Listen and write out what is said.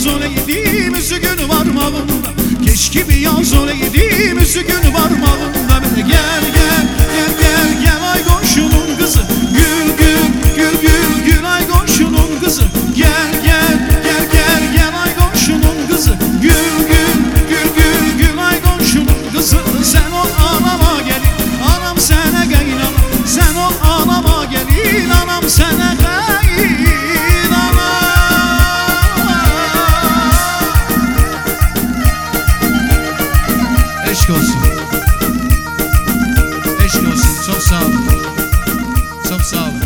yaz oleydim üzgün varmağında. Keşke bir yaz oleydim üzgün varmağında. Gel gel gel gel gel ay komşunun kızı, gül gül gül gül gül ay komşunun kızı. Gel gel gel gel gel ay komşunun kızı, gül gül gül gül gül ay komşunun kızı. Sen ol anama gelin, anam sana kaynana. Sen ol anama gelin, anam sana kaynana. Eşk olsun. Eşk olsun. Çok sağ olun. Çok sağ olun.